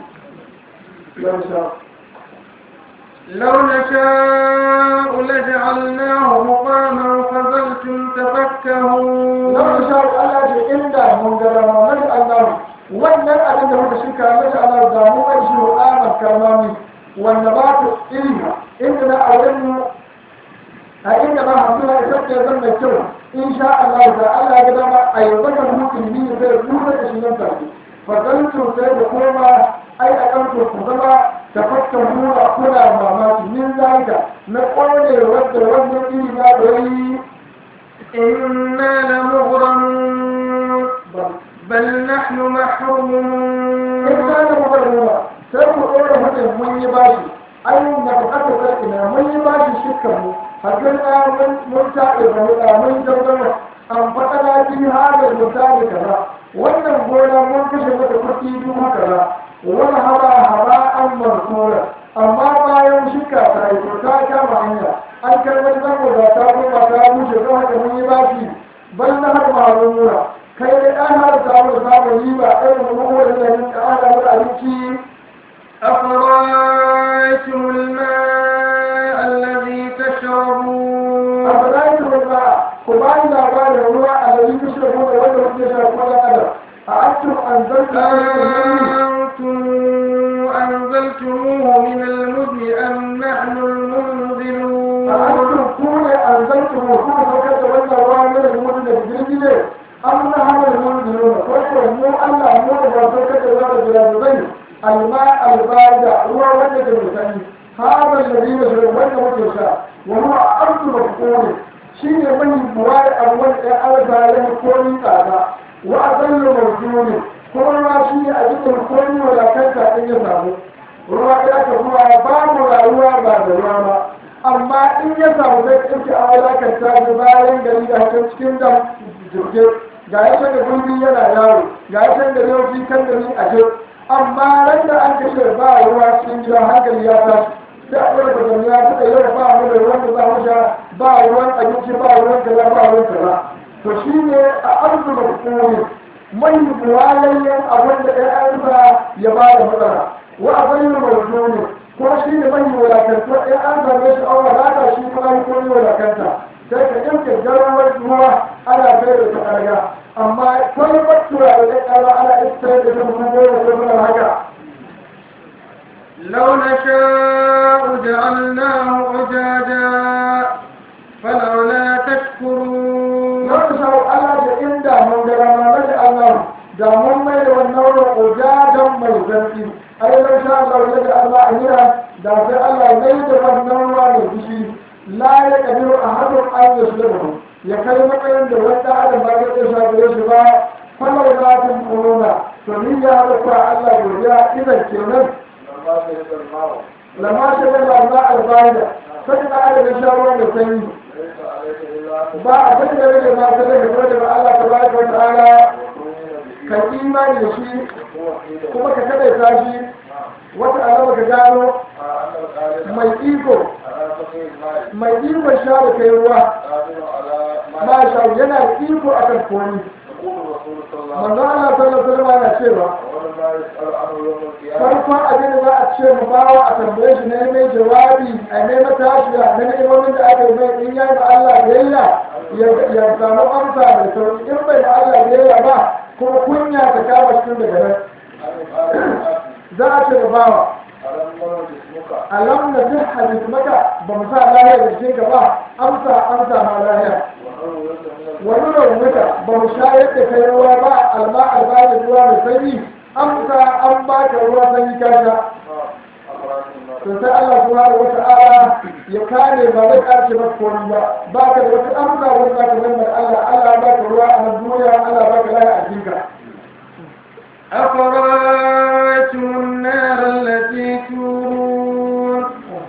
لو نشاء لجعلناه مقاما فظلتم تفكهون. لو نشاء الله إلا من جرم نجعلناه wannan abin da muka shirka na Allah da mu kai shi mu'amar kalmami wanda ba ta ilmi inda na auren mu a da ya zama mai kyau insha Allah da Allah ya ga dama a yanzu kan mutum ne zai duba da shi nan take fadaltu sai da koma ai a kan ku zama tafakkaruna kuna mamaki min zalika na kone wadda wannan iri na da yi إنا لمغرمون بل نحن محرومون inna la mubarruna sai ku dora mutum mun yi bashi ai na aka sarkina mun yi bashi shikkan mu hakan na mun taɓe da mu mun dangana an faɗa na ji hadar mutane kaza wannan gona mun kashe mata kuɗi dubu kaza wani haba an mansura amma bayan shika ta yi to ta kama hanya an karɓar zango da ta koma ta bushe don haka mun yi bashi bal na har ma'arumura kai dai an har samu samun riba irin mummuna da yin ta'ala da abinci أفرأيتم الماء الذي تشربون أفرأيتم الماء كمان لابد الروا الذي تشربون ولا تشربون أبدا أأنتم أنتم أنزلتموه من المزن أم نحن المنزلون أأنتم كون أنزلتموه كون فكرت ولا الروا من المدن الجديدة أم نحن المنزلون فكر مو الله مو فكرت ولا الجديدة الماء البارد هو وجه المسلم هذا الذي يشرب وجه وجهه وهو أرض مفقود شيء من بواي أول أرض على كوني هذا وأذل موجود كل ما شيء أجد الكوني ولا كنت أجده ruwa ya ka ruwa ba mu rayuwa ba da ruwa ba amma in ya samu zai ɗauki a wadakanta da bayan gari da hakan cikin da jirge ga ya da gulbi yana yawo ga ya da yau kan gari a je amma ran da an kashe ba ruwa cikin gida hankali ya tashi sai a ɗora bajan ya taɗa yau ba mu da ruwan da za mu sha ba ruwan abinci ba ruwan kaza ba ruwan kaza to shi ne a arzu da kone mai buwalayyen abin da ɗaya arza ya ba da matsala wa a bayyana mawuzo ne ko shi ne mai wadatarta ɗaya an same shi an wadata shi kuma an koyi wadakanta sai ka ɗauke jarumar ruwa ana kai da ta ƙarga amma kwalbar tura da ƙara ana iskar da ta mutum da kuma haka لو نشاء جعلناه أجاجا فلولا تشكرون لو نشاء الله جئندا من جرما نجعلناه da mun mai da wannan roƙo jajen mai zarfi ai lau sha Allah ya da Allah ahira da sai Allah mai da wannan ruwa mai fushi la ya kadiru ahadun an yashrabu ya kai matsayin da wanda adam ba zai shafe shi ba fallar zatin corona to ni ya rufa Allah godiya idan kenan lamma shi da Allah albaida sai da adam ya sha ruwa mai sanyi ba abin da yake ba sai da Allah tabaraka wa ta'ala ka imani da shi kuma ka kadaita shi wata alama ka gano mai iko sha da kai ruwa ma sha yana da iko a kan koni manzo Allah sallallahu alaihi wasallam yana cewa farkon abin da za a ce mu bawa a tambaye shi ne mai jawabi a mai matashiya na neman da aka yi mai in ya ba Allah biyayya ya samu amsa mai sauki in bai ba Allah biyayya ba kuma kunya ta kama cikin daga nan za a ce da bawa alam na duk hadis maka ba mu sa lahiya da shi ka ba amsa ma lahiya wani raunuka ba mu shayar da kai ruwa ba alma albani ruwa mai sanyi amsa an ba ka ruwa sanyi kasha to sai Allah subhanahu wa ta'ala ya kare ba zai kace maka komai ba ka da wata amsa wanda zaka zama Allah ba ka ruwa a duniya Allah ba ka lahiya a jinka أفرأيتم النار التي تورون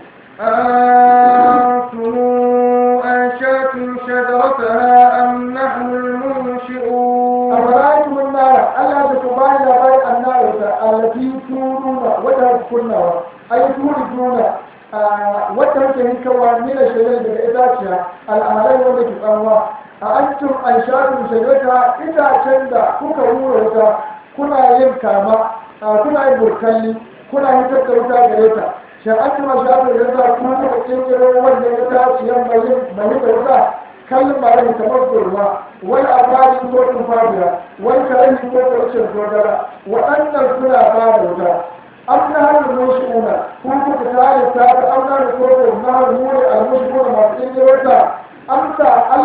أنتم أنشأتم شجرتها أم نحن المنشئون أفرأيتم النار ألا تتبين بين النار التي تورون وتذكرون أي تورثون وتنتهي كوامين الشجر بالإذاعة الأهلين والكفاوة أنتم أنشأتم شجرتها إذا شند كوكورها kuna yin kama kuna yin burkalli kuna hitar da wuta gare ta shar'atu ma shafi da za ku da kirkiro wanda ya tashi yan mai da wuta kallon bayan kamar gurma wani abadi ko tufafiya wani karami ko karshen dogara waɗannan suna ba da wuta an na hannun mushuna ku kuka tare ta ta an na da koko na hannun mure a mushuna masu kirkiro ta amsa Allah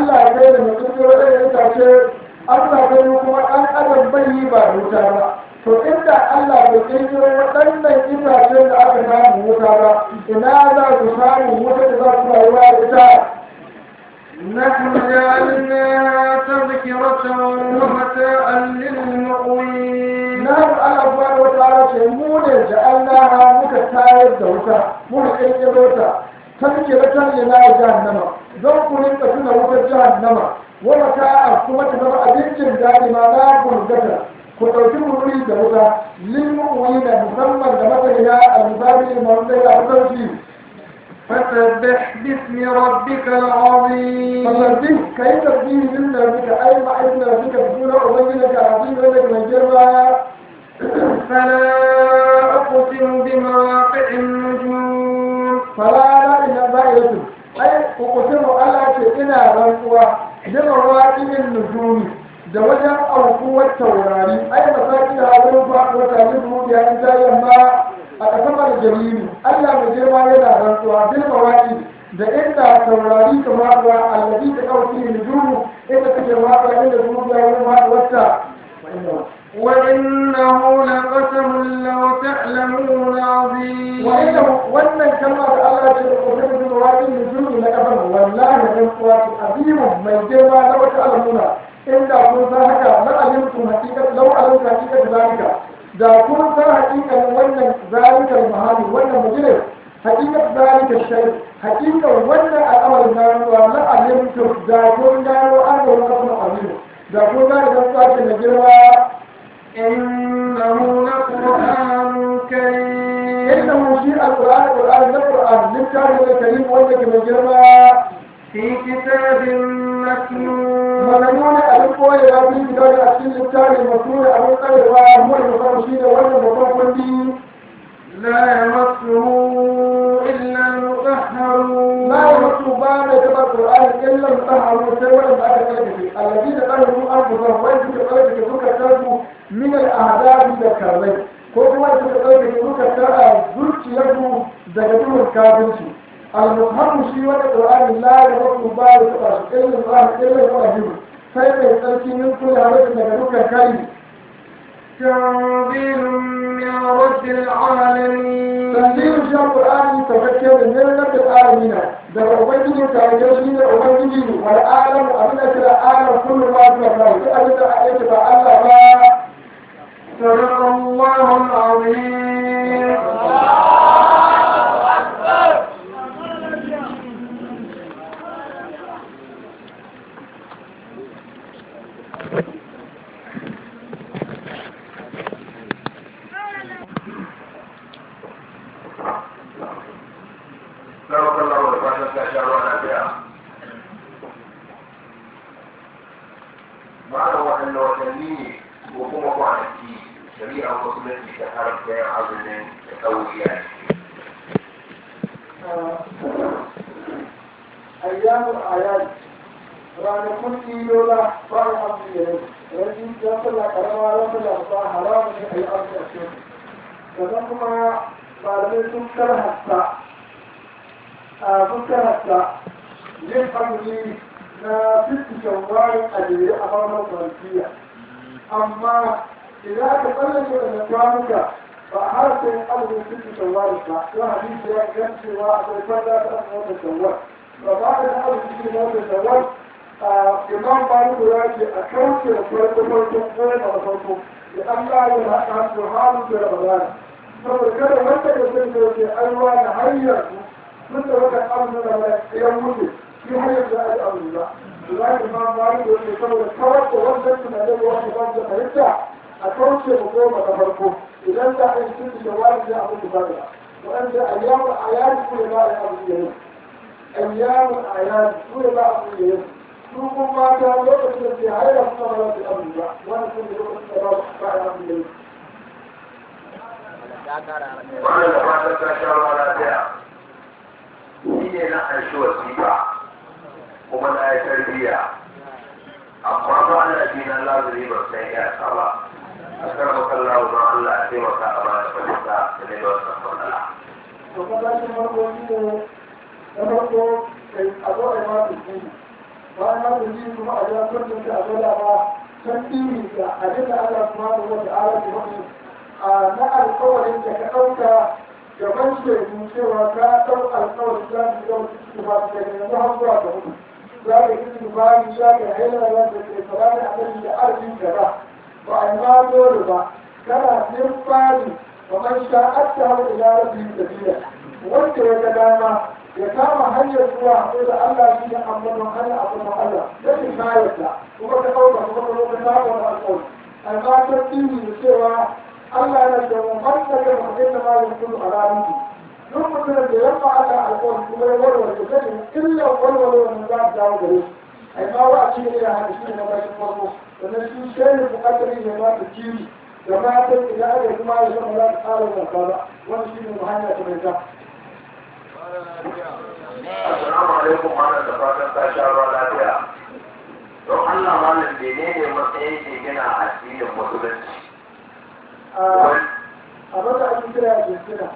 kai da mutum ne wajen itace Allah gani kuma ɗan adam bai yi ba wuta ba to inda Allah bai kirkiro waɗannan itacen da aka samu wuta ba ina za su samu wuta da za su rayuwa da ita نحن جعلناها تذكرة ومتاعا للمقوين نحن الله سبحانه وتعالى شيمون جعلناها مكتاير دوتا مكتاير دوتا تذكرة لنا جهنم ذوق لنك سنة وتا جهنم ومتاعا كما تنبع أبنجل دائما لا بلغتا كتوكي مروري دوتا للمقوين مسمى لمثلها المثابر المرضي أبطل فسبح باسم ربك العظيم فسبح كي تسبيه باسم ربك أي مع اسم ربك بسورة أبينك عظيم لك من جرى فلا أقسم بمواقع النجوم فلا لا إلا بائرة أي أقسم على شيئنا رنقوة بمواقع النجوم da wajen aukuwar taurari ai masaki da wurin faɗuwar tafi dubu da in ta yamma a ƙasamar jariri Allah mai girma yana rantsuwa bil mawaki da inda taurari ta faɗuwa allazi ta ɗauki nujumu inda take faɗuwa inda dubu da wurin faɗuwarta وإنه لقسم لو تعلمون عظيم وإنه wannan kalma da Allah ce da kuma bil mawaki nujumu na ƙasar wallahi rantsuwa azimun mai girma na wata alamuna inda kun san haka la alimtum haqiqat law alimtum haqiqat zalika da kun san haqiqan wannan zalikal mahali wannan mujire haqiqat zalika shay haqiqan wannan al'amarin na ruwa la alimtum da kun gano an da wannan azim da kun gano dan sace na girma innahu laqur'anun karim innahu shi al-qur'an littafin karim wanda ke girma في كتاب مكنون مكنون ألقوا إلى في كتاب أكل التالي مكنون ألقوا إلى هو المخرجين والمخرجين لا يمسه إلا المطهرون لا يمسه بعد كتاب القرآن إلا المطهرون سوى الذين قالوا أنفسهم ويجب أن يكون من الأعداء ذكرين كما يجب أن يكون ذلك دجدون الكافرين المفهم شيء ولا القرآن لا يمسه بعد كتاب إلا المطهرون سيد يتركي من كل هذا النجدوك الكريم تنزيل من رب العالمين تنزيل شيء القرآن تفكر من رب العالمين ده أبنجي تعجزين أبنجي والعالم أبنك العالم كل ما تفعله أبنك أعيش فعلا صدق الله العظيم أيام الآيات رانا كل يولا رانا أبدي رجل يصل كرما رجل أبطاء حرام من أي أرض أشياء كذلكما بعدين تذكر حتى يفهم لي ست شوال أجري أمام الفرنسية أما إذا تقلل من أكوانك فأحرت أمر ست شوال وحديث يمشي وأتفادى أمر شوال فبعد أمر ست شوال إمام مالك يأتي أكوانك فرقم لأن لا يلحق سبحانه في رمضان فكذا وانت يقول في أيوان حيّر مثل وقت أمر يموت في حيّر لا أمر الله لذلك إمام مالك يقول الكوات ووزنت من أجل وقت وقت فيرجع أكوانك مقومة فرقم إذا أنت حيث جوال يأخذ بغيرها وأنت أيام الأعياد كل ما يأخذ أيام الأعياد كل ما يأخذ ثم ما كان يقصد في عيلة صغرى في أمر الله وأنا كنت يقصد بعد أمر الله wannan da fatan ta sha ruwa lafiya shi ne na ƙarshe wasiƙa kuma na ya tarbiyya amma ba ana ji na lazari ba san iyaka ba a kan makalla don Allah ya taimaka a baya fahimta da ne da wasan matsala. to ka za ki farko shi ne na farko kai a zo a yi ma su bayan haka yi kuma a ja kundin da a gada ba san ɗiri da abin da Allah subhanahu wa ta'ala ke wani na alƙawarin da ka ɗauka gaban shaidu cewa ka ɗau alƙawarin za su yau su ba su daga yanzu har zuwa ga mutu za ka yi su bayan za ka haila za ka ke fara da abin da arzikin gaba ba a yi ma dole ba kana yin fari kamar sha'ar ta hau ila rabbi tafiya wanda ya ga dama ya kama hanyar zuwa ko da Allah shi ne ambaton Allah ambaton Allah da shi kayarta kuma ka ɗauka kuma ka zo ka saba wani alƙawari amma ta tsini da cewa Allah yana da umarta da mutum da ma ya kudu a ranar duk mutumin da ya fa Allah alƙawari kuma ya warware da sani illa warware wannan za ta dawo gare shi amma wa a cikin ina hada shi ne na bashin farko sannan shi shi ne buƙatar ne ma ta kiri da matan idan aka kuma ya zama za ta ƙara zarfa ba wani shi ne hanya ta mai ta. Assalamu alaikum malam da fatan ta sha ruwa lafiya. Don Allah malam menene matsayin ke gina addinin musulunci? Abin da ake kira jinkina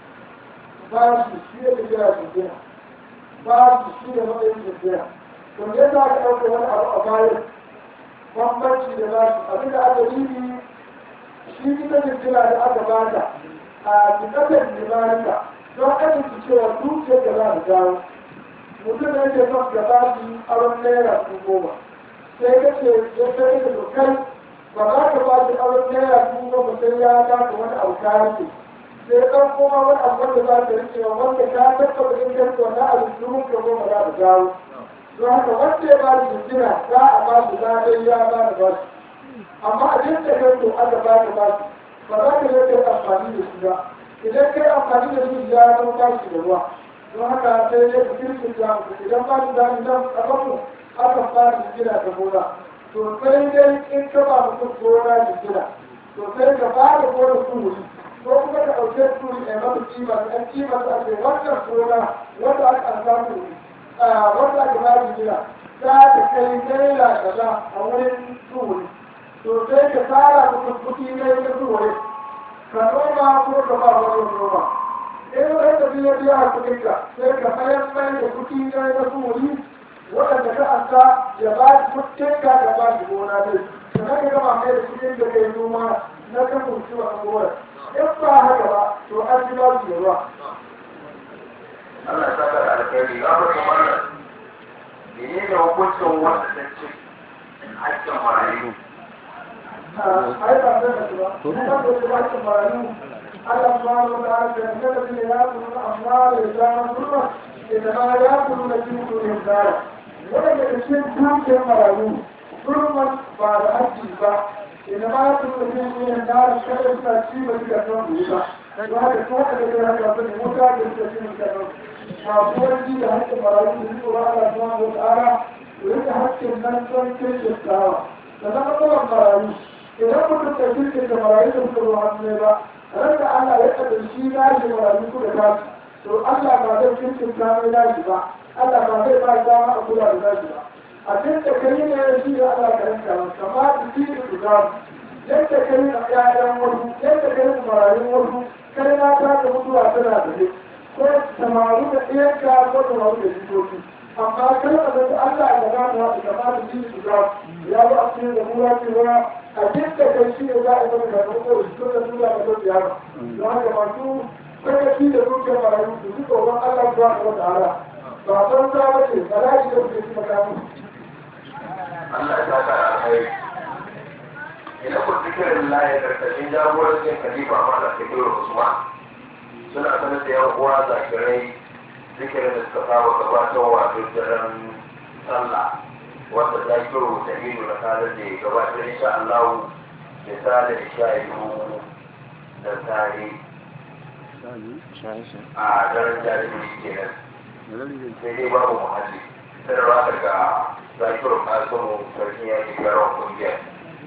ba su shi ne kira jinkina ba su shi ne matsayin jinkina. To me yasa aka ɗauka wani abu a bayan bambanci da ba su abin da aka yi shi ita jinkina da aka bata a jikatar limaninka don aiki cewa dukiyar da za ta dawo mutum da yake son da ba shi aron naira 10,000 sai ka ce ya sai da dokai ba za ka ba shi aron naira 10,000 sai ya daga wani abu ta rike sai ɗan kuma wani abu wanda za ta rike wanda ta tattaba inganta wani abu 10,000 za ta dawo don haka wanda ya ba shi jina za a ba shi zaɓen ya ba da ba shi amma a jinta yanzu aka ba da ba shi ba za ka yi amfani da shi ba idan kai amfani da su ya zama bashi da ruwa don haka sai ya fi kirkin da idan ba shi da idan a bamu aka fara jira da gona to sai dai in ka ba mutum gona jira to sai ka fara gona suri ko kuma ka ɗauke suri a mata kima da ɗan kima da ake wannan gona wanda aka samu wanda aka ba jira za ta kai naira kaza a wurin suri to sai ka fara mutum kuɗi na yin suri ka noma ko ka ba wani noma in wani da biya biya a kuɗinka sai ka mayar mai da kuɗi na na suri waɗanda ka anta ya ba shi kuɗinka ka ba shi gona dai sannan ka gama mai da kuɗin da ka yi noma na kan kunshi wa gona in ba haka ba to an ji ba su da ruwa. Allah ya saka da alkhairi ga wani wannan menene hukuncin wanda ta ci hakkin marayu? ai ba zai da ba kuma da su ba su marayu Allah subhanahu wa ta'ala ya ce da ya kuma amma da ya kuma idan ma ya kuma da cikin sunan zara wanda da cikin dukiyar marayu turman ba da haji ba idan ma ya kuma da cikin sunan zara kada su ci ba su ga son ba don haka ko da ya haka ba ne mota da su ci ba masu wani da hakkin marayu da su ba Allah subhanahu wa ta'ala rike hakkin nan don kirkin tsawa da zama tsawon marayu idan mutum da kirkin da marayu da suka zo hannu ba ran da Allah ya kada shi nashi marayu ku da tashi to Allah ba zai kirkin kamar nashi ba Allah ba zai ba dama a kula da nashi ba a cikin da kai ne shi da Allah ka rinka ba kama da shi da su gamu yadda kai na ƴaƴan wasu yadda kai na marayun wasu kai na ta da mutuwa tana da ne ko samaru da ɗiyanka ko samaru da jikoki amma kai a zai Allah ya gano wa da kama da shi da su gamu ya ba a cikin da mura cewa a jinta kai shi ne za a zama da farko da shi da tura da zai yaro don haka masu kwanaci da dukkan marayu su ji tsoron Allah zuwa ga wata ara ba san ta bace ba za ki da kuke shi makamu. Allah ya saka da alkhairi idan ku zikirin laye karkashin jagorancin khalifa mala kabiru usman suna sanar da yan uwa zakirai zikirin da suka saba gabatarwa duk daren sallah wanda ta kiro da ido na kalar da ya gabatar insha Allah misalin sha'idu da tare a daren jami'ai kenan sai dai babu muhalli sanarwa daga zakiru kasuwa sarkin yaki garon kungiyar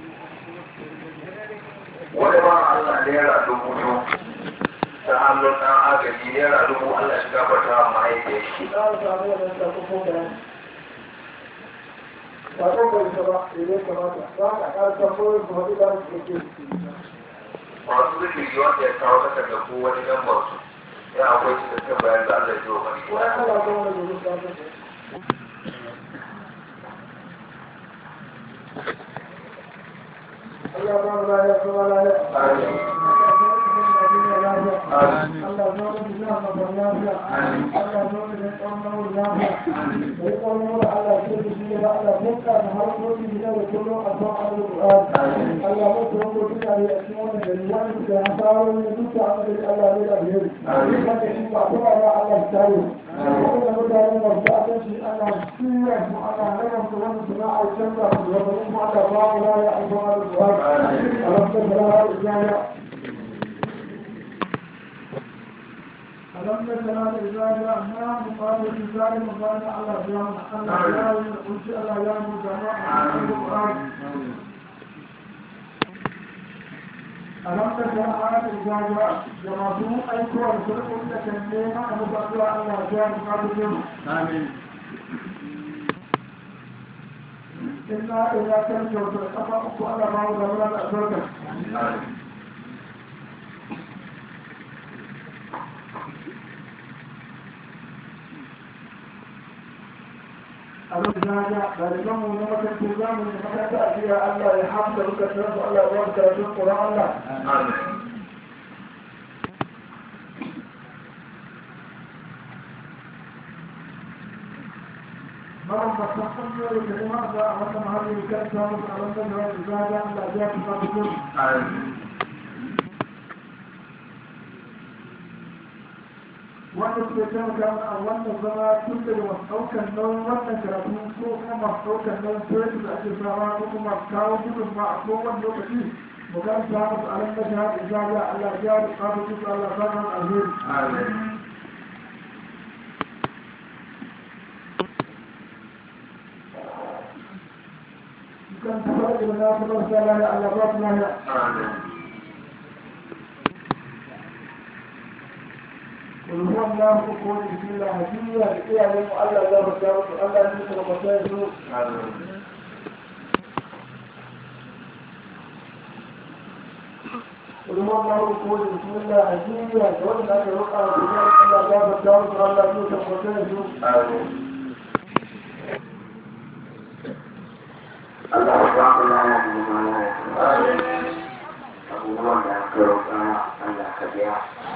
wani ba Allah naira 2,000 ta hannun ɗan agaji naira 1,000 Allah shi gafarta wa mahaifiyar shi ba ko bai ta ba idan kamata za ka ƙara tambayoyin su haɗu da su ke masu zikiri wanda ya kawo kasar da ko wani lambar su ya akwai cikakken bayan da Allah ya ji wa mani wani ala zama da gudu ta Allah ya zama lafiya Allah zo da jiya ma ban lafiya Allah zo da jiya ma lafiya sai kuma Allah ce da shi da Allah bukka da harkokin gida da kullum a kan Al-Qur'an Allah mu ko ko duka da shi wannan da wani da hasaro ne duka Allah ne da alheri kuma da shi ba kuma Allah ta yi kuma mutane da ba ta shi Allah shiya mu Allah raba su wannan sana'a canza su da kuma Allah ba mu la ya Al-Qur'an Allah ta bara ألم نجعل إذا جاءنا مقابل الإنسان مقابل على جامع الله لا يقول شيء الله لا مجمع القرآن ألم نجعل إذا جاء جمعتم أيكم ورسلكم لكنما مقابل على جامع مقابل آمين إنا إذا كان جوزر أفاقوا على بعض الأولاد أزوجا الرجاجة ذلكم ونمك التزام ونمك تأتيها الله يحمد لك الشرف الله وانت رسول قرآن الله مرم بسرطان يولي كلمات وأعلم هذه الكلمة وأعلم أنها الرجاجة أن الأجيال تفاقكم wannan ke taimaka mana a wannan zama tun daga masaukan nauyin wannan karatu ko kuma masaukan nauyin sai da ake sawa ko kuma kawo gudun ma a kowane lokaci mu kan samu su alam da shahar ijaza Allah ya da kafa su Allah ta kan alheri kan tabar da na fara sallah ya Allah ba ta lafiya والهو الله يقول بسم الله هدية إيه عليهم الله لا بجاوز الله يسر وبسائره والهو الله يقول بسم الله هدية وإن أجل وقع بجاوز الله لا بجاوز الله يسر وبسائره الله أكبر لا إله إلا الله أبو الله يذكرك الله خبير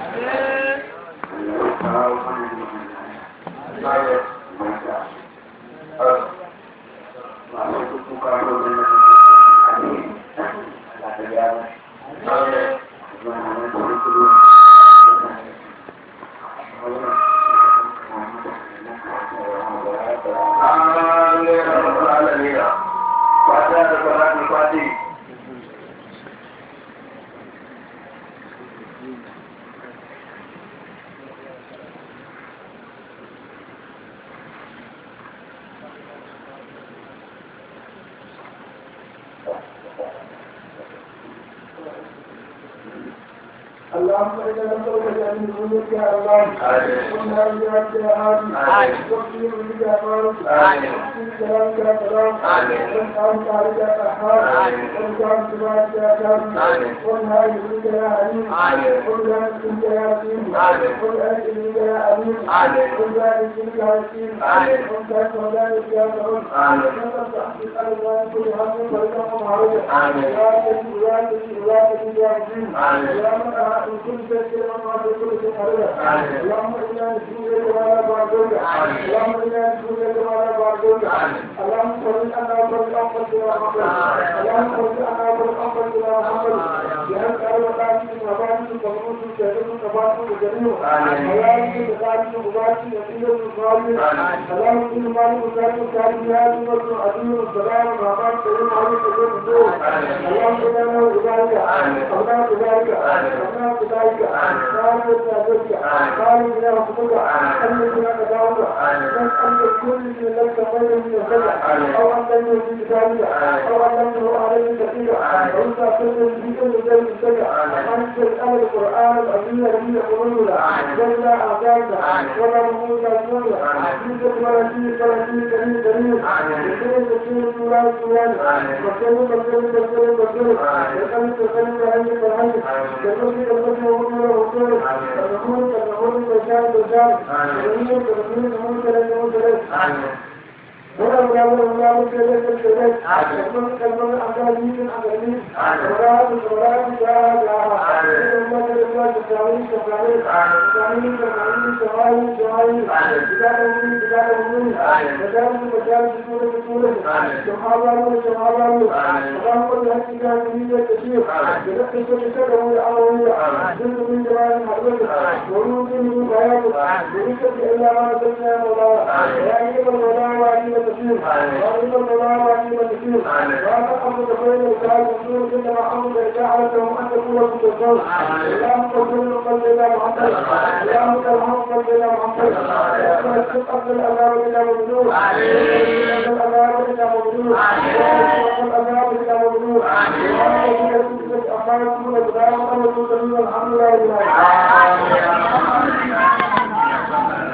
اللهم إنا نسألك أن نقولك يا الله وأنها إياك يا هادي وفي منك يا فارس وفي كلامك يا كلام وأنت عليك يا قحار وأنت عن سبحانك يا كامل وأنها إليك يا عليم وأنها إليك يا رحيم وأنها إليك يا عليم وأنها إليك يا حكيم وأنت سودانك يا كرم وأنت تحقق على كل هم ولكم عرض يا سيدي يا سيدي يا سيدي يا عظيم يا من إن كنت تكلم ما في كل شيء قريبا اللهم إنا نسألك ولا بعدك اللهم إنا نسألك ولا بعدك اللهم صل على محمد يا محمد اللهم صل على محمد يا محمد بأن أرواحك وبارك ومنوس جديد وبارك جديد اللهم بارك وبارك نبينا الصالحين اللهم إن مالك وكان كان يا رب العالمين والسلام وبارك كريم عليك اللهم إنا نبارك اللهم بارك اللهم بارك قال ذلك قال إلى ربك أن لك دعوة نسأل كل من لك خير من الخير أو أن تنجو في كتابك أو أن تنجو عليه كثيرا وأنت كل في كل ذلك الشيء أنت الأمر القرآن الأمين الذي يقولون جل أعدادنا ولا نموت أجمعنا جيدك ورسيك ورسيك كريم كريم وكريم كريم سوران سوران وكريم كريم كريم كريم وكريم كريم كريم كريم ولا ولا كذا كذا كلمة كلمة أقاليم أقاليم ولا ما كذا تساوي تساوي تساوي تساوي تساوي بجال بجال سبحان اللهم الحق كثير كثير كثير ويعلم جل من جلال حضرتك ونور من بيانك ولك إلا ما نزلنا مولانا يا أيها المولى وعليم الكثير وعليم المولى وعليم الكثير وأنا أمر بين الجلال والنور إنما أمر جعلته أن تكون في الصوت اللهم صل وسلم على محمد اللهم صل وسلم على محمد أفضل الأنام إلى مبنور أفضل الأنام إلى مبنور أفضل الأنام إلى مبنور الحمد لله